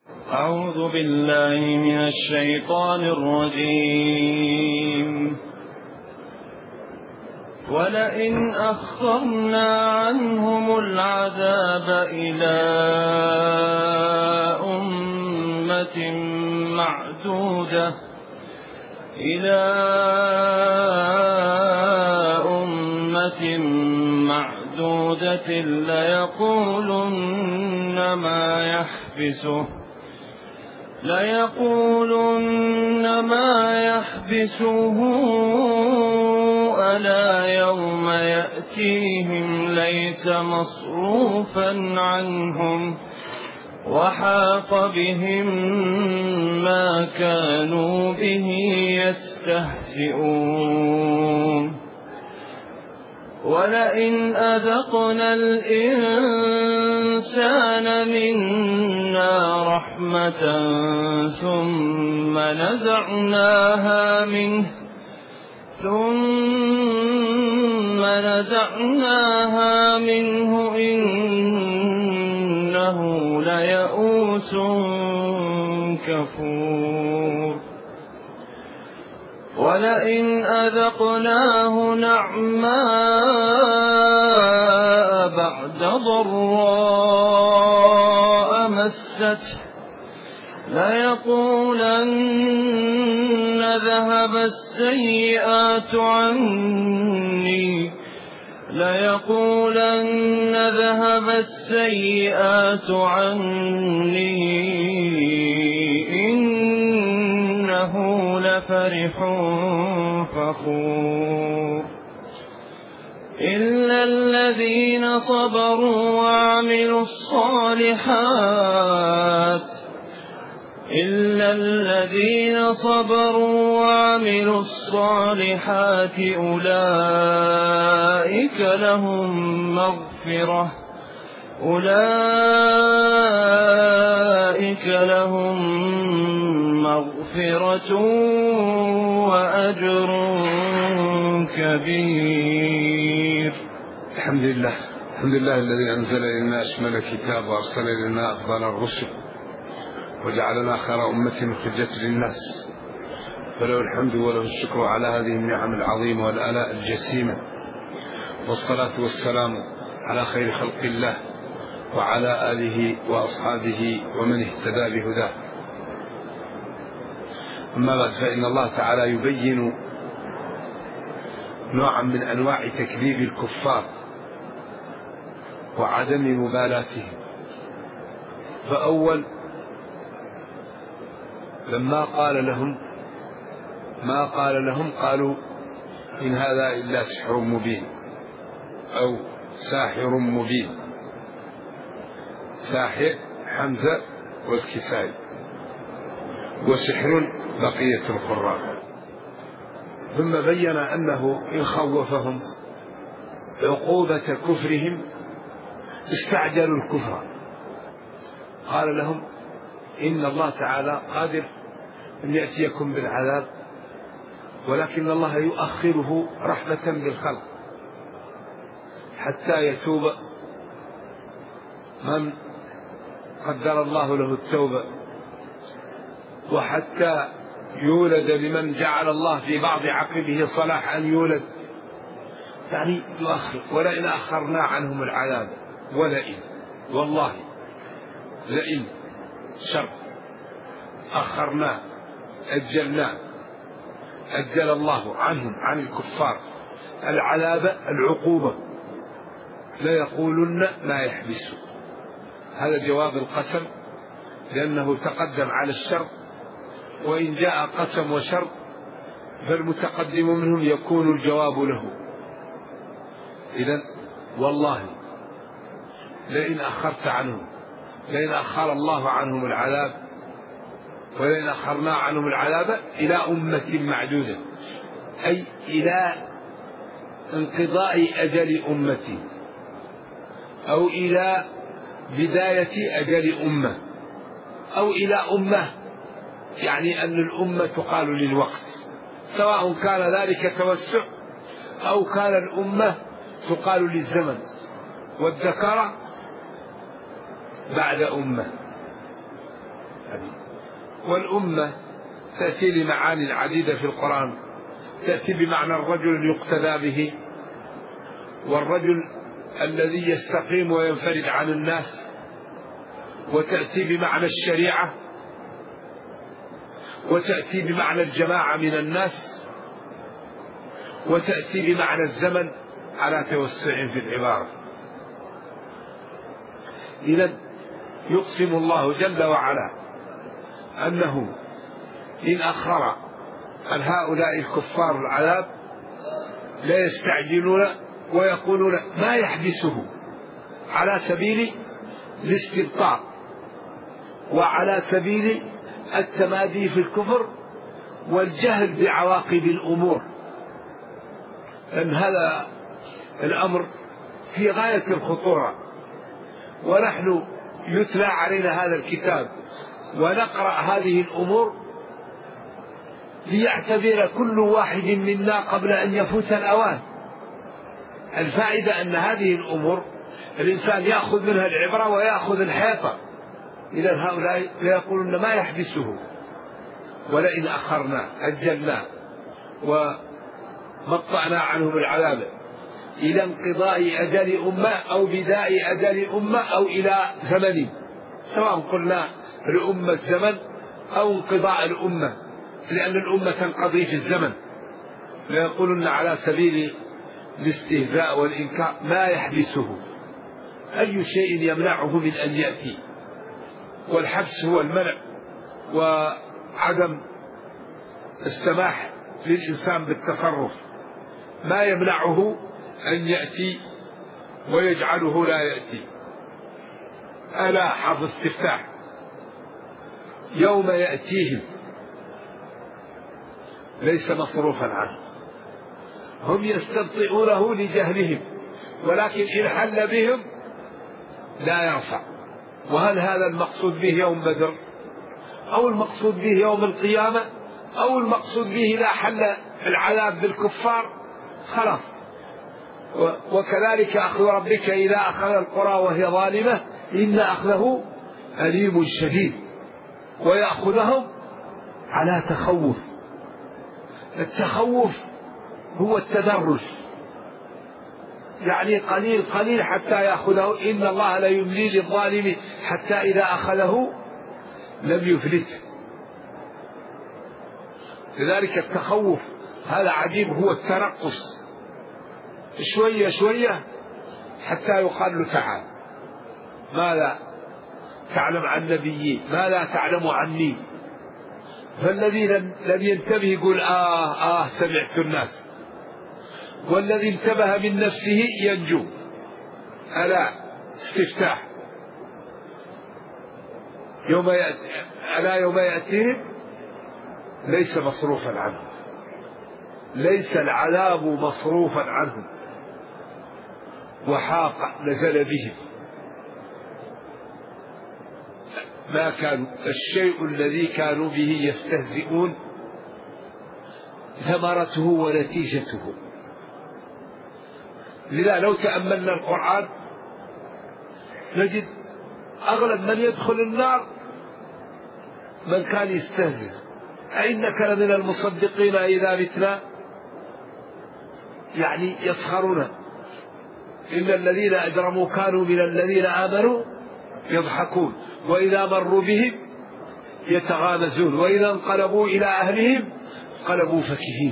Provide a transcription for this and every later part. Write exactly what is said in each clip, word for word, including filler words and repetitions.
أعوذ بالله من الشيطان الرجيم. ولئن أخرنا عنهم العذاب إلى أمة معدودة إلى أمة معدودة ليقولن ما يحبسه ليقولن ما يحبسه ألا يوم يأتيهم ليس مصروفا عنهم وحاق بهم ما كانوا به يستهزئون. ولئن أذقنا الإنسان منا رحمة ثم نزعناها منه ثم نزعناها منه إنه ليئوس كفور. ولئن أذقناه نعماء بعد ضراء مسته ليقولن ذهب السيئات عني ليقولن ذهب السيئات عني إنه لفرح فخور. إلا الذين صبروا وعملوا الصالحات إلا الذين صبروا وعملوا الصالحات أولئك لهم مغفرة أولئك لهم مغفرة وأجر كبير. الحمد لله الحمد لله الذي أنزل إلينا أشمل كتاب وأرسل إلينا أفضل الرسل وجعلنا خير أمة خرجت للناس، فله الحمد وله الشكر على هذه النعم العظيمة والآلاء الجسيمة، والصلاة والسلام على خير خلق الله وعلى آله وأصحابه ومن اهتدى بهداه. أما بعد، فإن الله تعالى يبين نوعا من أنواع تكذيب الكفار وعدم مبالاتهم. فأول لما قال لهم ما قال لهم قالوا إن هذا إلا سحر مبين أو ساحر مبين. ساحر حمزة والكسائي، وسحر بقية القراء. ثم بين أنه إن خوفهم عقوبة كفرهم استعجلوا الكفر. قال لهم إن الله تعالى قادر أن يأتيكم بالعذاب، ولكن الله يؤخره رحمة بالخلق حتى يتوب من قدر الله له التوبة، وحتى يولد لمن جعل الله في بعض عقبه صلاح أن يولد، يعني يؤخر. ولئن أخرنا عنهم العذاب، ولئن والله لئن شر أخرنا أجلنا أجل الله عنهم عن الكفار العذاب العقوبة ليقولن ما يحبسه. هذا جواب القسم لأنه تقدم على الشر، وإن جاء قسم وشر فالمتقدم منهم يكون الجواب له. إذن والله لئن أخرت عنهم، لئن أخر الله عنهم العذاب، ولئن أخرنا عنهم العذاب إلى أمة معدودة، أي إلى انقضاء أجل أمتي أو إلى بداية أجل أمة أو إلى أمة، يعني أن الأمة تقال للوقت، سواء كان ذلك توسع أو كان الأمة تقال للزمن، والذكر بعد أمة. والأمة تأتي لمعاني عديدة في القرآن، تأتي بمعنى الرجل يقتدى به، والرجل الذي يستقيم وينفرد عن الناس، وتأتي بمعنى الشريعة، وتأتي بمعنى الجماعة من الناس، وتأتي بمعنى الزمن على توسع في العبارة. إذن يقسم الله جل وعلا أنه إن أخر عن هؤلاء الكفار العذاب لا يستعجلون ويقولون ما يحبسه، على سبيل الاستبطاء وعلى سبيل التمادي في الكفر والجهل بعواقب الأمور، أن هذا الأمر في غاية الخطورة، ونحن يتلى علينا هذا الكتاب ونقرأ هذه الأمور ليعتبر كل واحد منا قبل أن يفوت الأوان. الفائدة أن هذه الأمور الإنسان يأخذ منها العبرة ويأخذ الحيطة. إذا هؤلاء يقولون ما يحبسه، ولئن أخرنا أجلنا ومطعنا عنهم العذاب إلى انقضاء أجل أمة أو بداء أجل أمة أو إلى زمن، سواء قلنا الأمة الزمن أو انقضاء الأمة، لأن الأمة تنقضي في الزمن. ليقولون على سبيل الاستهزاء والإنكار ما يحبسه، أي شيء يمنعه من أن يأتي، والحبس هو المنع وعدم السماح للإنسان بالتصرف، ما يمنعه أن يأتي ويجعله لا يأتي. ألا حرف استفتاح يوم يأتيهم ليس مصروفا عنه، هم يستبطئونه لجهلهم، ولكن إن حل بهم لا يرفع. وهل هذا المقصود به يوم بدر، أو المقصود به يوم القيامة، أو المقصود به لا حل العذاب بالكفار؟ خلاص. وكذلك أخذ ربك إذا أخذ القرى وهي ظالمة إن أخذه أليم شديد، ويأخذهم على تخوف. التخوف هو التدرج، يعني قليل قليل حتى يأخذه. إن الله لا يملي للظالم حتى إذا أخذه لم يفلته. لذلك التخوف هذا عجيب، هو التنقص شوية شوية حتى يقال له تعال، ماذا تعلم عن نبيي، ماذا تعلم عني؟ فالذي لم ينتبه يقول آه آه سمعت الناس، والذي انتبه من نفسه ينجو. ألا استفتاح يوم يأتي، ألا يوم يأتيهم ليس مصروفا عنهم، ليس العذاب مصروفا عنهم، وحاق نزل بهم ما كانوا، الشيء الذي كانوا به يستهزئون ثمرته ونتيجته. لذا لو تأملنا القرآن نجد أغلب من يدخل النار من كان يستهزئ. أئنك لمن المصدقين إذا متنا، يعني يسخرون. إن الذين أجرموا كانوا من الذين آمنوا يضحكون، وإذا مروا بهم يتغامزون، وإذا انقلبوا إلى أهلهم انقلبوا فكهين.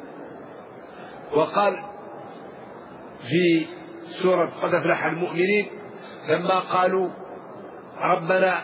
وقال في سورة قد أفلح المؤمنين لما قالوا ربنا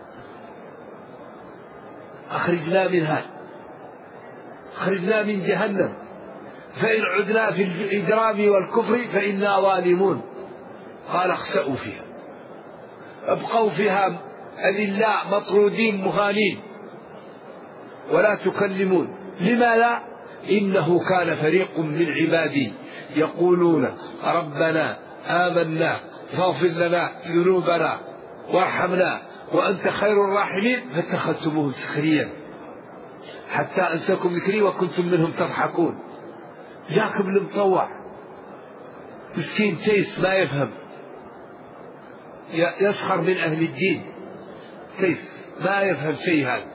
أخرجنا منها، أخرجنا من جهنم، فإن عدنا في الإجرام والكفر فإنا ظالمون، قال اخسأوا فيها، ابقوا فيها أذلاء مطرودين مهانين ولا تكلمون. لما لا؟ إنه كان فريق من عبادي يقولون ربنا آمنا فاغفر لنا ذنوبنا وارحمنا وأنت خير الراحمين فاتخذتموه سخريا حتى أنساكم ذكري وكنتم منهم تضحكون. جاكم المطوع مسكين تيس ما يفهم، يسخر من أهل الدين تيس. ما يفهم شيء هذا.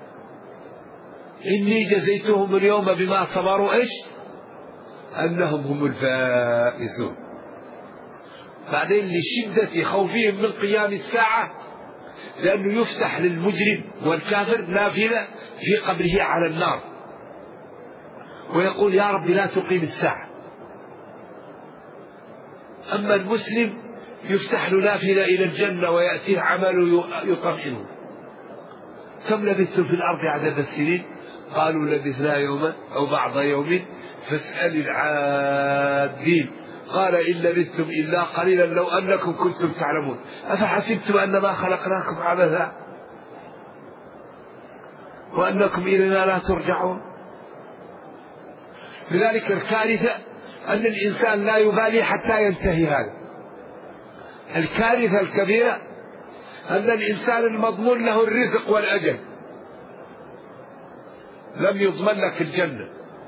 إني جزيتهم اليوم بما صبروا إيش؟ أنهم هم الفائزون. بعدين لشدة خوفهم من قيام الساعة، لأنه يفتح للمجرم والكافر نافذة في قبره على النار، ويقول يا رب لا تقيم الساعة. أما المسلم يفتح له نافذة إلى الجنة ويأتيه عمله يطمئنه. كم لبثتم في الأرض عدد السنين؟ قالوا لبثنا يوما أو بعض يوم فاسأل العادين. قال إن لبثتم إلا قليلا لو أنكم كنتم تعلمون أفحسبتم أنما خلقناكم عبثا وأنكم إلينا لا ترجعون. لذلك الكارثة أن الإنسان لا يبالي حتى ينتهي هذا. الكارثة الكبيرة أن الإنسان المضمون له الرزق والأجل لم يضمن لك الجنة،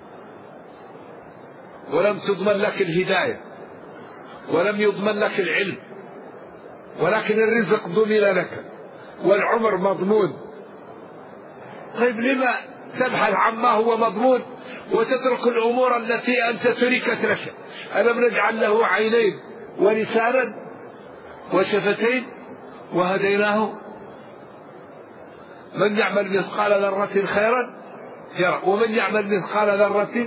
ولم تضمن لك الهداية، ولم يضمن لك العلم، ولكن الرزق ضمن لك والعمر مضمون. طيب لما تبحث عما هو مضمون وتترك الأمور التي أنت تركت لك؟ ألم نجعل له عينين ولسانا وشفتين وهديناه؟ من يعمل مثقال ذرة خيرا يرى ومن يعمل مثقال ذرة.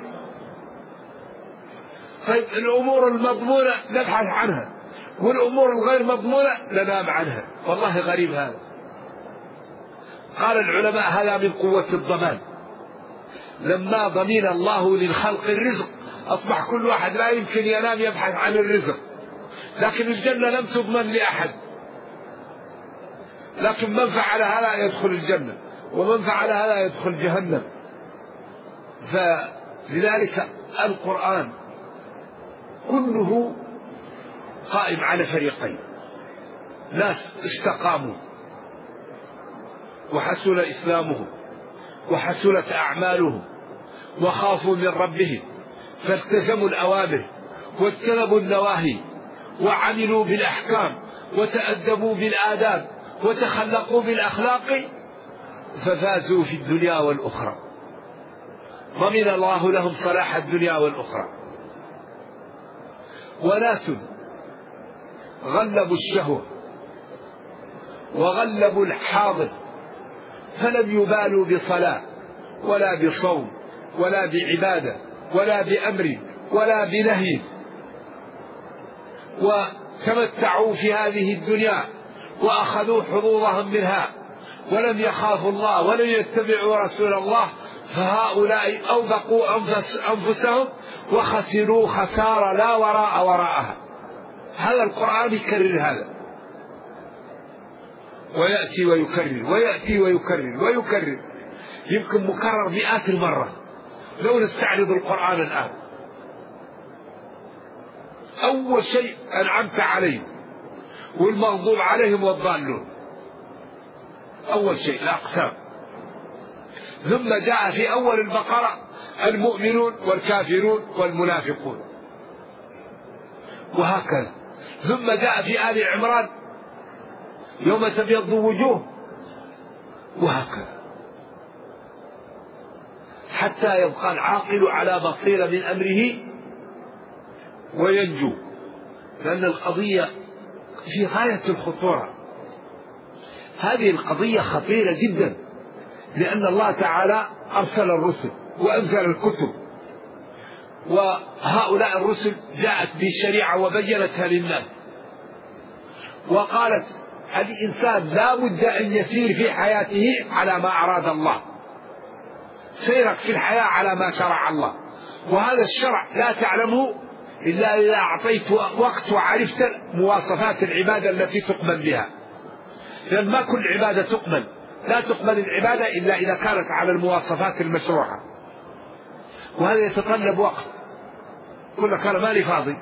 طيب الأمور المضمونة نبحث عنها، والأمور الغير مضمونة ننام عنها. والله غريب هذا. قال العلماء هذا من قوة الضمان. لما ضمن الله للخلق الرزق أصبح كل واحد لا يمكن ينام يبحث عن الرزق. لكن الجنة لم تضمن لأحد، لكن من فعل هذا يدخل الجنة ومن فعل هذا يدخل جهنم. فلذلك القرآن كله قائم على فريقين: ناس استقاموا وحسن إسلامهم وحسنت أعمالهم وخافوا من ربهم فالتزموا الأوامر واجتنبوا النواهي وعملوا بالأحكام وتأدبوا بالآداب وتخلقوا بالأخلاق ففازوا في الدنيا والأخرى. ضمن الله لهم صلاح الدنيا والأخرى. وناس غلبوا الشهوة وغلبوا الحاضر فلم يبالوا بصلاة ولا بصوم ولا بعبادة ولا بأمر ولا بنهي، وتمتعوا في هذه الدنيا وأخذوا حظوظهم منها ولم يخافوا الله ولم يتبعوا رسول الله، فهؤلاء أوبقوا أنفسهم وخسروا خسارة لا وراء وراءها. هذا القرآن يكرر هذا ويأتي ويكرر ويأتي ويكرر ويكرر، يمكن مكرر مئات المرة. لو نستعرض القرآن الآن: أول شيء أنعمت عليهم والمغضوب عليهم والضالون، أول شيء الأقسام. ثم جاء في أول البقرة المؤمنون والكافرون والمنافقون، وهكذا. ثم جاء في آل عمران يوم تبيض وجوه، وهكذا، حتى يبقى العاقل على بصيرة من أمره وينجو. لأن القضية في غاية الخطورة. هذه القضية خطيرة جدا، لأن الله تعالى أرسل الرسل وأنزل الكتب، وهؤلاء الرسل جاءت بالشريعة وبينتها للناس، وقالت الإنسان لا بد أن يسير في حياته على ما أراد الله. سيرك في الحياة على ما شرع الله، وهذا الشرع لا تعلمه إلا إذا أعطيت وقت وعرفت مواصفات العبادة التي تقبل بها. لأن ما كل عبادة تقبل، لا تقبل العبادة إلا إذا كانت على المواصفات المشروعة، وهذا يتطلب وقت. كل لك أنا مالي فاضي،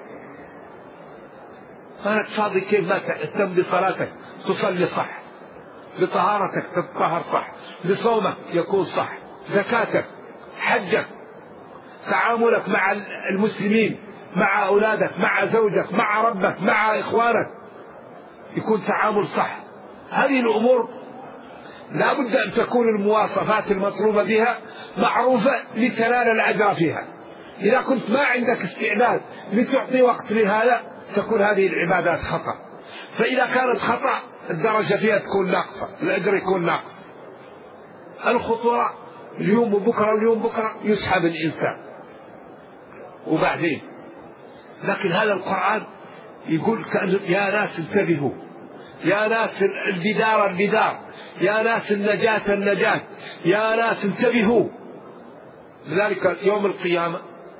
مالك فاضي كيف؟ ما تهتم بصلاتك تصلي صح، بطهارتك تتطهر صح، بصومك يكون صح، زكاتك، حجك، تعاملك مع المسلمين، مع أولادك، مع زوجك، مع ربك، مع إخوانك، يكون تعامل صح. هذه الأمور لا بد أن تكون المواصفات المطلوبة بها معروفة لتنال الأجر فيها. إذا كنت ما عندك استعداد لتعطي وقت لهذا تكون هذه العبادات خطأ، فإذا كانت خطأ الدرجة فيها تكون ناقصة، الأجر يكون ناقص. الخطورة اليوم وبكرة واليوم بكرة يسحب الإنسان وبعدين. لكن هذا القرآن يقول يا ناس انتبهوا، يا ناس البدار البدار، يا ناس النجاة النجاة، يا ناس انتبهوا. لذلك يوم القيامة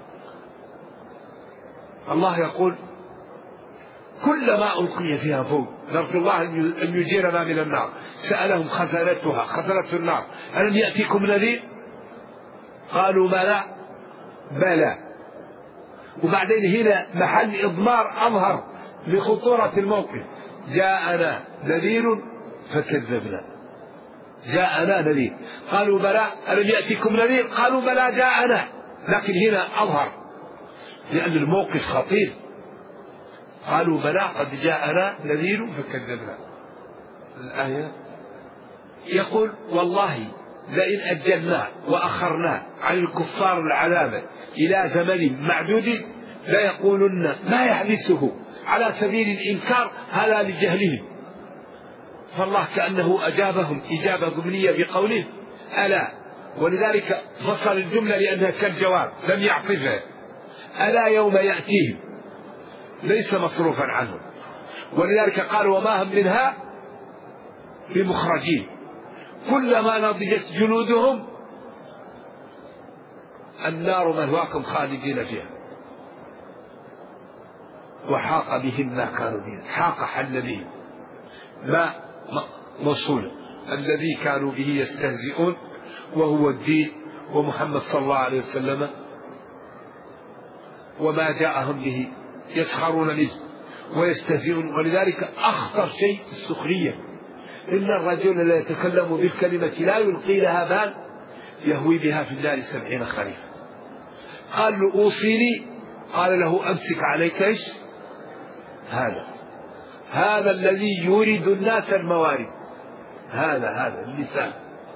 الله يقول كلما ألقي فيها فوج نرجو الله أن يجيرنا من النار سألهم خزنتها خزنة النار ألم يأتيكم نذير؟ قالوا بلى بلى. وبعدين هنا محل إضمار أظهر لخطورة الموقف، جاءنا نذير فكذبنا، جاءنا نذير. قالوا بلى ألم يأتيكم نذير؟ قالوا بلى جاءنا، لكن هنا أظهر لأن الموقف خطير. قالوا بلى قد جاءنا نذير فكذبنا. الآية يقول والله لئن أجلنا وأخرنا عن الكفار العذاب إلى زمن معدود ليقولن ما يحبسه على سبيل الإنكار هذا لجهلهم. فالله كأنه أجابهم إجابة ضمنية بقوله ألا، ولذلك فصل الجملة لأنها كالجواب لم يعطفها. ألا يوم يأتيهم ليس مصروفا عنهم، ولذلك قال وما هم منها بمخرجين كلما نضجت جلودهم النار مثواكم خالدين فيها وحاق بهم ما كانوا به. حاق حل بهم ما موصول الذي كانوا به يستهزئون وهو الدين ومحمد صلى الله عليه وسلم وما جاءهم به يسخرون منه ويستهزئون. ولذلك أخطر شيء السخرية، إن الرجل لا يتكلم بالكلمة لا يلقي لها بال يهوي بها في النار سبعين خريفا. قال له أوصيني، قال له أمسك عليك إيش هذا هذا الذي يورد الناس الموارد، هذا هذا اللسان.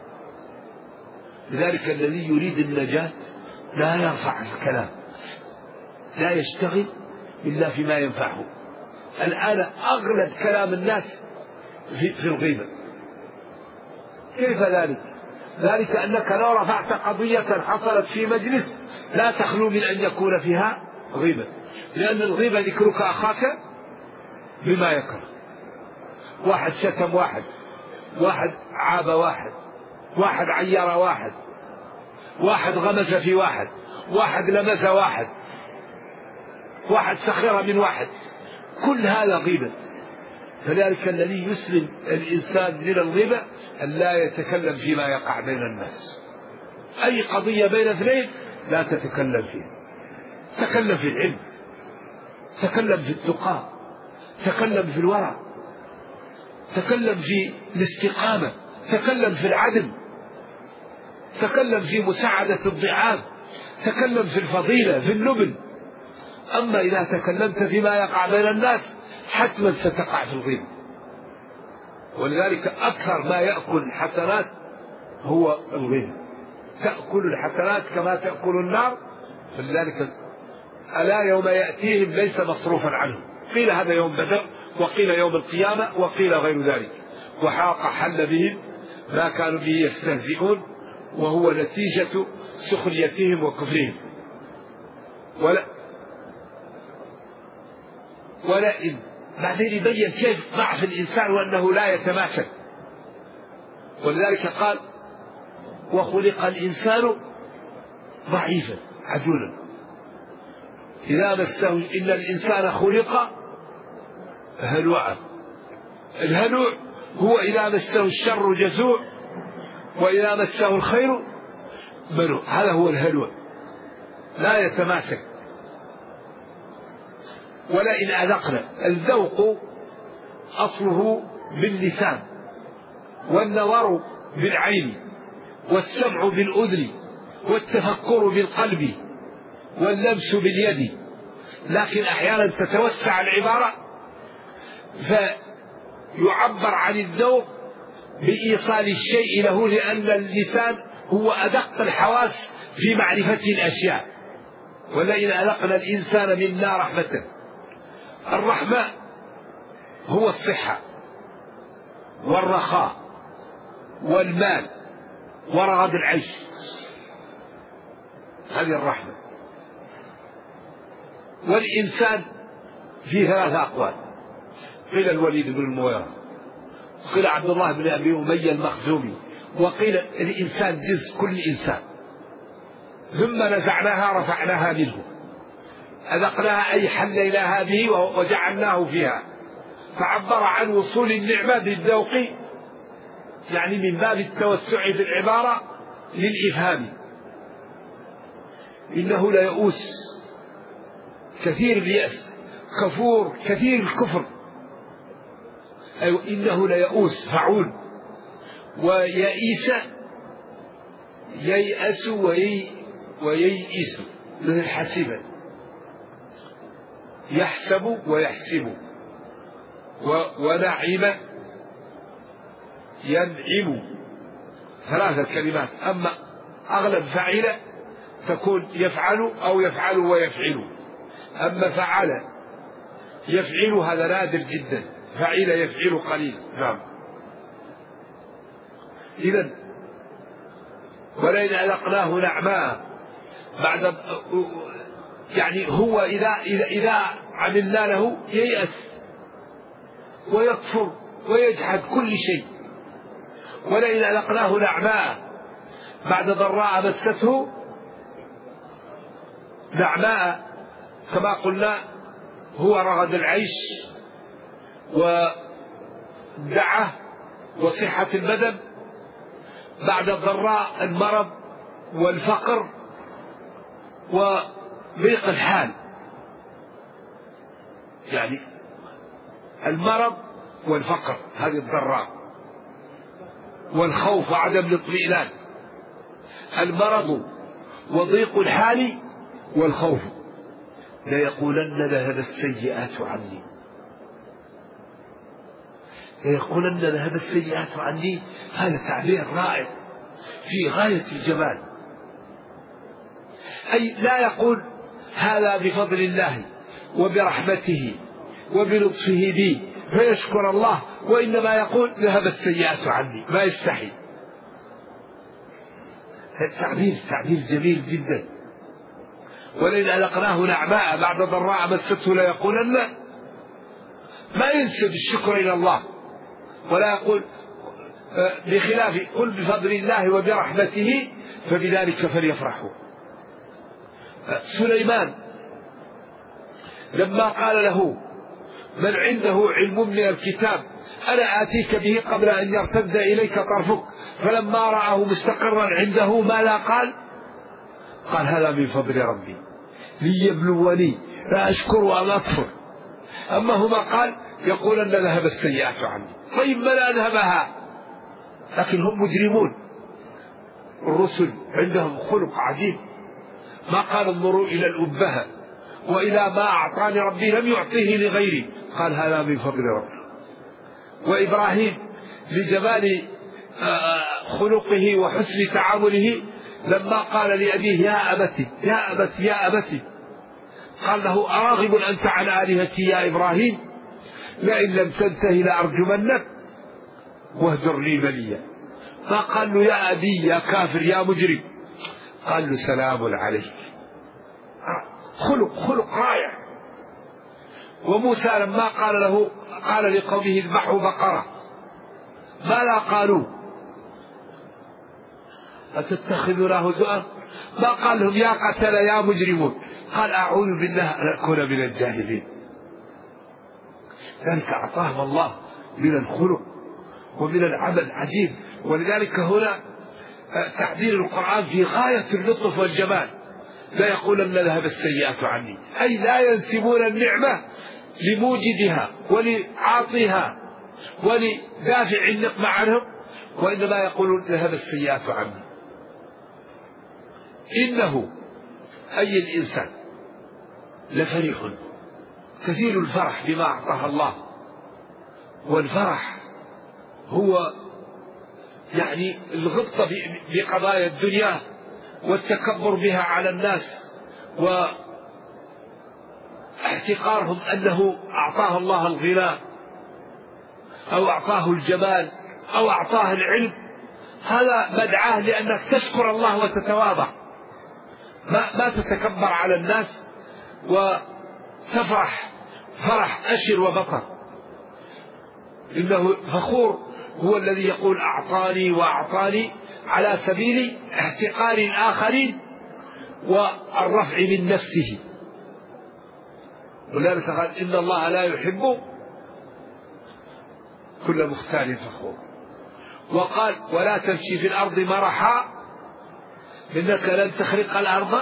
لذلك الذي يريد النجاة لا يرفع الكلام، لا يشتغل إلا فيما ينفعه. الآن أغلب كلام الناس في, في الغيبة. كيف ذلك؟ ذلك أنك لو رفعت قضية حصلت في مجلس لا تخلو من أن يكون فيها غيبة، لأن الغيبة ذكرك أخاك بما يكره. واحد شتم واحد، واحد عاب واحد، واحد عير واحد، واحد غمز في واحد، واحد لمس واحد، واحد سخر من واحد، كل هذا غيبة. فذلك الذي يسلم الإنسان من الغيبة أن لا يتكلم فيما يقع بين الناس. أي قضية بين اثنين لا تتكلم فيها، تكلم في العلم، تكلم في التقى، تكلم في الورع، تكلم في الاستقامة، تكلم في العدل، تكلم في مساعدة الضعاف، تكلم في الفضيلة في النبل. أما إذا تكلمت فيما يقع بين الناس حتما ستقع في الغيبة. ولذلك أكثر ما يأكل الحسنات هو الغيبة، تأكل الحسنات كما تأكل النار. فلذلك ألا يوم يأتيهم ليس مصروفا عنهم، قيل هذا يوم بدر وقيل يوم القيامة وقيل غير ذلك. وحاق حل بهم ما كانوا به يستهزئون وهو نتيجة سخريتهم وكفرهم. ولا ولئن بعدين يبين كيف ضعف الإنسان وأنه لا يتماسك. ولذلك قال وخلق الإنسان ضعيفا عجولا إذا مسه إن الإنسان خلق هلوعا. الهلوع هو إذا مسه الشر جزوع وإذا مسه الخير منوع، هذا هو الهلوع، لا يتماسك. ولئن أذقنا، الذوق أصله باللسان، والنظر بالعين، والسمع بالأذن، والتفكر بالقلب، واللمس باليد. لكن أحيانا تتوسع العبارة فيعبر عن الذوق بإيصال الشيء له، لأن اللسان هو أدق الحواس في معرفة الأشياء. ولئن أذقنا الإنسان منا رحمة. الرحمة هو الصحة والرخاء والمال ورغد العيش، هذه الرحمة. والإنسان في ثلاثة أقوال، قيل الوليد بن المغيرة، قيل عبد الله بن أبي أمية المخزومي، وقيل الإنسان جنس كل إنسان. ثم نزعناها رفعناها منه، أذقناها أي حليناها به وجعلناه فيها، فعبر عن وصول النعمة بالذوق، يعني من باب التوسع في العبارة للإفهام. إنه ليئوس كثير اليأس، كفور كثير الكفر. أيوة إنه ليئوس فعول، ويئيس ييأس ويي وييئس مثل حسبا، يحسب ويحسب. ونعم ينعم، ثلاثة كلمات. أما أغلب فعل تكون يفعل أو يفعل ويفعل. أما فعل يفعل هذا نادر جدا، فعل يفعل قليل. نعم. إذن ولئن أذقناه نعماء بعد، يعني هو إذا إذا إذا عملنا له ييأس ويكفر ويجحد كل شيء. ولئن أذقناه نعماء بعد ضراء مسته. نعماء كما قلنا هو رغد العيش والدعة وصحة البدن، بعد الضراء المرض والفقر وضيق الحال، يعني المرض والفقر هذه الضراء، والخوف وعدم الاطمئنان. المرض وضيق الحال والخوف. ليقولن ذهب السيئات عني، ليقولن ذهب السيئات عني، هذا تعبير رائع في غاية الجمال. أي لا يقول هذا بفضل الله وبرحمته وبلطفه بي فيشكر الله، وإنما يقول ذهب السيئات عني، ما يستحي. التعبير تعبير جميل جدا. ولئن أذقناه نعماء بعد ضراء مسته ليقولن، ما ينسب الشكر إلى الله، ولا يقول بخلاف قل بفضل الله وبرحمته فبذلك فليفرحوا. سليمان لما قال له من عنده علم من الكتاب أنا آتيك به قبل أن يرتد إليك طرفك، فلما رآه مستقرا عنده ماذا قال؟ قال هذا من فضل ربي ليبلوني لا أشكر أم أكفر. أما هما قال يقول أن ذهب السيئات عني. طيب من أذهبها؟ لكن هم مجرمون. الرسل عندهم خلق عجيب، ما قال انظروا إلى الأبهة وإلى ما أعطاني ربي لم يعطيه لغيري، قال هذا من فضل ربي. وإبراهيم لجمال خلقه وحسن تعامله لما قال لأبيه يا أبتي يا أبتي يا أبتي، قال له أراغب أنت عن آلهتي يا إبراهيم؟ لئن لم تنتهي لأرجمنك واهجرني مليا. ما قال له يا أبي يا كافر يا مجرم، قال له سلام عليك. خلق خلق رائع. وموسى لما قال له قال لقومه اذبحوا بقرة ماذا قالوا؟ أتتخذونه هزوا؟ ما قال لهم يا قتل يا مجرمون، قال أعوذ بالله أن أكون من الجاهلين. ذلك أعطاهم الله من الخلق ومن العمل عجيب. ولذلك هنا تعبير القرآن في غاية اللطف والجمال. لا يقولن ذهب السيئات عني، أي لا ينسبون النعمة لموجدها ولعاطيها ولدافع النقمة عنهم، وإنما يقولون ذهب السيئات عني. إنه أي الإنسان لفرح كثير الفرح بما أعطاه الله. والفرح هو يعني الغبطة بقضايا الدنيا والتكبر بها على الناس واحتقارهم أنه أعطاه الله الغنى أو أعطاه الجمال أو أعطاه العلم، هذا مدعاه لأنك تشكر الله وتتواضع، ما, ما تتكبر على الناس وتفرح فرح أشر وبطر. إنه فخور هو الذي يقول أعطاني وأعطاني على سبيل احتقار الآخرين والرفع من نفسه. ولذلك قال إن الله لا يحب كل مختال فخور. وقال ولا تمشي في الأرض مرحا إنك لن تخرق الأرض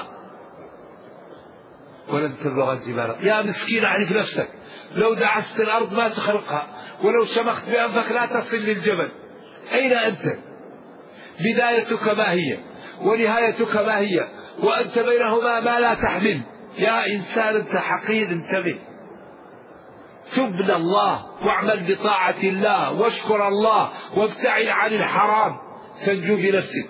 ولن تبلغ الجبال. يا مسكين أعرف نفسك، لو دعست الأرض ما تخرقها، ولو شمخت بأنفك لا تصل للجبل. أين أنت؟ بدايتك ما هي ونهايتك ما هي، وأنت بينهما ما لا تحمل. يا إنسان أنت حقير، انتبه، تب إلى الله واعمل بطاعة الله واشكر الله وابتعد عن الحرام تنجو بنفسك.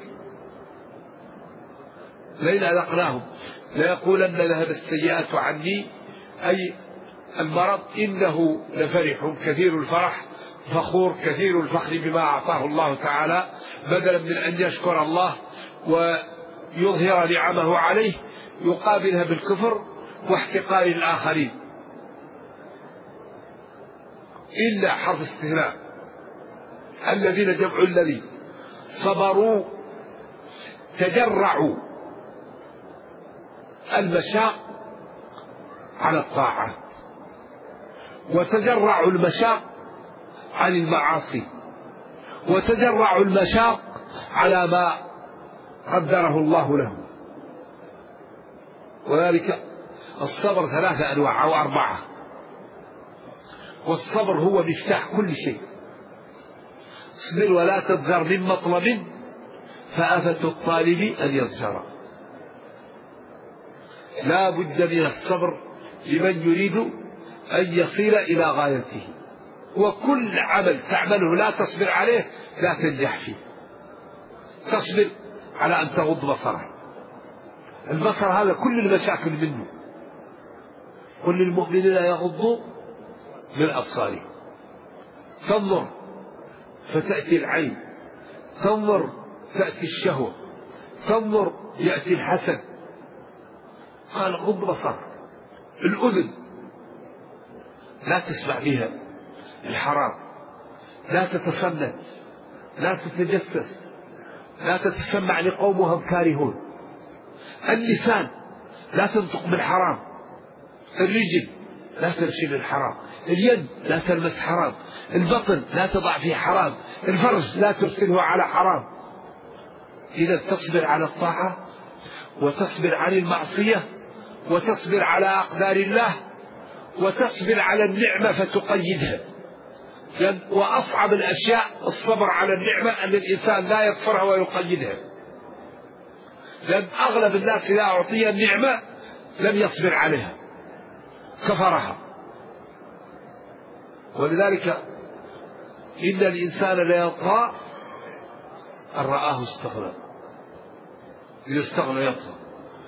لئن أذقناهم ليقولن ذهب السيئات عني، أي المرض، إنه لفرح كثير الفرح فخور كثير الفخر بما أعطاه الله تعالى، بدلا من أن يشكر الله ويظهر نعمه عليه يقابلها بالكفر واحتقار الآخرين. إلا حرف استثناء، الذين جمعوا الذي صبروا تجرعوا المشاق على الطاعات وتجرعوا المشاق عن المعاصي وتجرعوا المشاق على ما قدره الله له. وذلك الصبر ثلاثة أنواع أو أربعة، والصبر هو مفتاح كل شيء. اصبر ولا تضجر من مطلب فآفة الطالب أن يضجر. لا بد من الصبر لمن يريد أن يصل إلى غايته، وكل عمل تعمله لا تصبر عليه لا تنجح فيه. تصبر على أن تغض بصرك، البصر هذا كل المشاكل منه. قل للمؤمنين يغضوا من أبصارهم. تنظر فتأتي العين، تنظر تأتي الشهوة، تنظر يأتي الحسد. قال غض بصرك. الأذن لا تسمع بها الحرام، لا تتصنت، لا تتجسس، لا تتسمع لقوم وهم كارهون. اللسان لا تنطق بالحرام، الرجل لا تمشي للحرام، اليد لا تلمس حرام، البطن لا تضع فيه حرام، الفرج لا ترسله على حرام. إذا تصبر على الطاعة وتصبر عن المعصية وتصبر على أقدار الله وتصبر على النعمة فتقيدها. وأصعب الأشياء الصبر على النعمة، أن الإنسان لا يكفرها ويقيدها، لأن أغلب الناس إذا أعطي النعمة لم يصبر عليها كفرها. ولذلك إن الإنسان ليطغى أن رآه استغنى، إذا استغنى يطغى.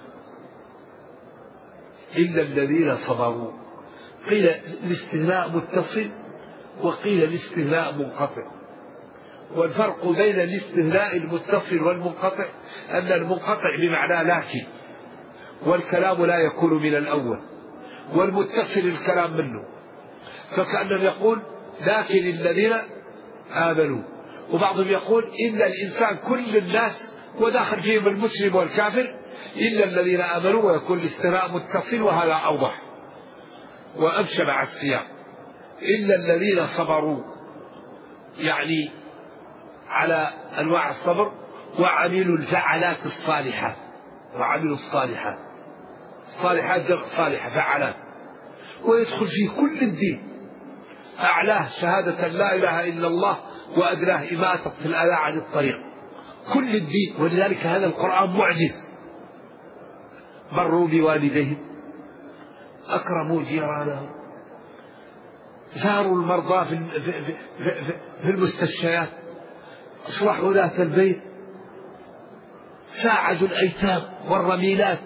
إلا الذين صبروا، قيل الاستثناء متصل وقيل الاستثناء منقطع. والفرق بين الاستثناء المتصل والمنقطع أن المنقطع بمعنى لكن، والكلام لا يكون من الأول، والمتصل الكلام منه. فكأنه يقول لكن الذين آمنوا، وبعضهم يقول إن الإنسان كل الناس وداخل فيهم المسلم والكافر إلا الذين آمنوا، ويكون الاستثناء متصل، وهذا أوضح وأمشى مع السياق. إلا الذين صبروا يعني على أنواع الصبر وعملوا الفعلات الصالحة، وعملوا الصالحات. الصالحات جمع صالحة فعلات، ويدخل في كل الدين، أعلاه شهادة لا إله إلا الله وأدناه إماتة الأذى عن الطريق، كل الدين. ولذلك هذا القرآن معجز. بروا بوالديهم، أكرموا جيرانهم، زاروا المرضى في في المستشفيات، أصلحوا ذات البيت، ساعدوا الأيتام والرميلات،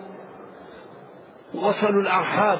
وصلوا الأرحام،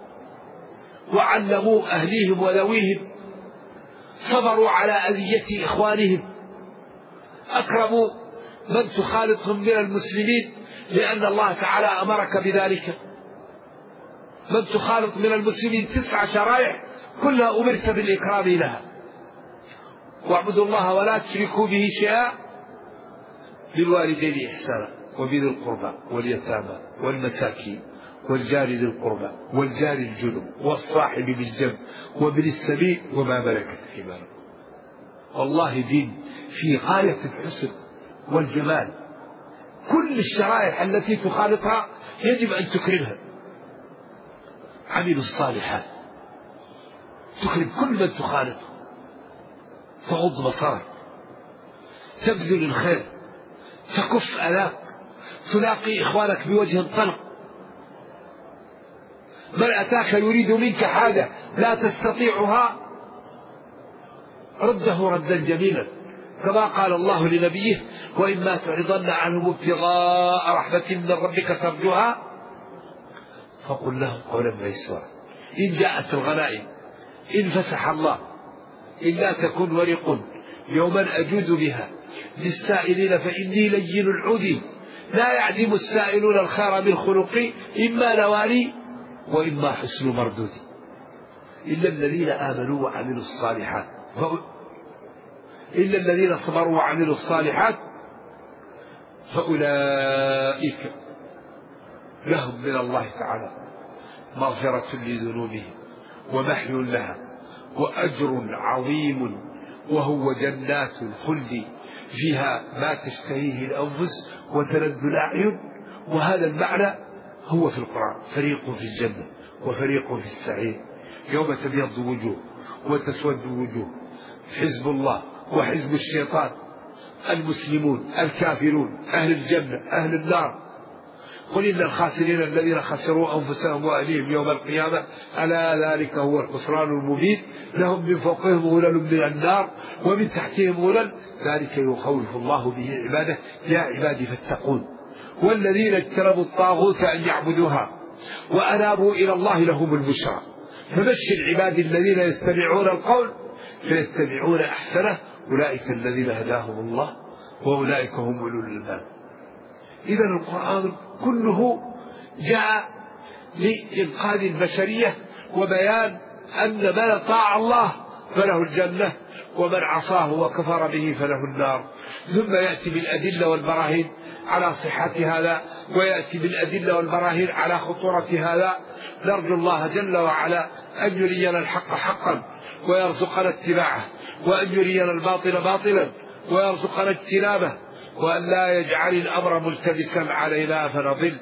وعلموا أهليهم وذويهم، صبروا على أذية إخوانهم، أكرموا من تخالطهم من المسلمين، لأن الله تعالى أمرك بذلك. من تخالط من المسلمين تسع شرائع كلها أمرت بالإكرام لها. واعبدوا الله ولا تشركوا به شيئا، بالوالدين إحسانا، وبذي القربى واليتامى والمساكين والجار ذي القربى والجار الجنب والصاحب بالجنب وابن السبيل وما ملكت أيمانكم. والله دين في غاية الحسن والجمال. كل الشرائع التي تخالطها يجب أن تكرمها. عملوا الصالحات، تكرم كل من تخالطه، تغض بصرك، تبذل الخير، تكف أذاك، تلاقي إخوانك بوجه طلق. من أتاك يريد منك حاجة لا تستطيعها رده ردا جميلا، كما قال الله لنبيه: وإما تعرضن عنهم ابتغاء رحمة من ربك ترجوها فقل لهم قولا ميسورا. إن جاءت الغنائم إن فسح الله إلا تكن ورق يوما أجود بها للسائلين فإني لين العدي لا يعدم السائلون الخير بالخلق إما نوالي وإما حسن مردودي. إلا الذين آمنوا وعملوا الصالحات إلا الذين صبروا وعملوا الصالحات فأولئك لهم من الله تعالى مغفرة لذنوبهم ومحل لها وأجر عظيم، وهو جنات الخلد فيها ما تشتهيه الأنفس وتلذ الأعين. وهذا المعنى هو في القرآن: فريق في الجنة وفريق في السعير، يوم تبيض وجوه وتسود وجوه، حزب الله وحزب الشيطان، المسلمون الكافرون، أهل الجنة أهل النار. قل إن الخاسرين الذين خسروا أنفسهم وأهليهم يوم القيامة ألا ذلك هو الخسران المبين، لهم من فوقهم غلل من النار ومن تحتهم غلل، ذلك يخوف الله به عباده يا عبادي فاتقون. والذين اجتنبوا الطاغوت أن يعبدوها وأنابوا إلى الله لهم البشرى. فبشر عبادي الذين يستمعون القول فيتبعون أحسنه أولئك الذين هداهم الله وأولئك هم أولو الألباب. إذا القرآن كله جاء لإنقاذ البشرية وبيان أن من طاع الله فله الجنة ومن عصاه وكفر به فله النار. ثم يأتي بالأدلة والبراهين على صحة هذا، ويأتي بالأدلة والبراهين على خطورة هذا. نرجو الله جل وعلا أن يرينا الحق حقا ويرزقنا اتباعه، وأن يرينا الباطل باطلا ويرزقنا اجتنابه، وأن لا يجعل الأمر ملتبسا علينا فنضل.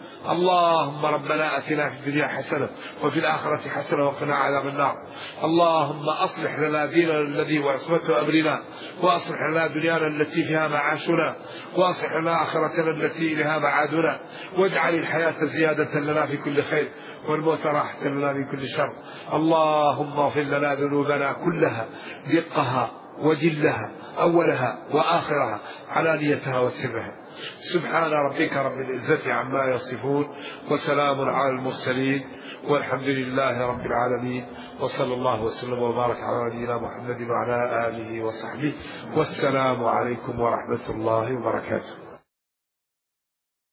اللهم ربنا آتنا في الدنيا حسنة وفي الآخرة حسنة وقنا عذاب النار. اللهم أصلح لنا ديننا الذي هو عصمة أمرنا، وأصلح لنا دنيانا التي فيها معاشنا، وأصلح لنا آخرتنا التي إليها معادنا، واجعل الحياة زيادة لنا في كل خير والموت راحة لنا من كل شر. اللهم اغفر لنا ذنوبنا كلها دقها وجلها أولها وآخرها علانيتها وسرها. سبحان ربك رب العزة عما يصفون وسلام على المرسلين والحمد لله رب العالمين، وصلى الله وسلم وبارك على نبينا محمد وعلى آله وصحبه، والسلام عليكم ورحمة الله وبركاته.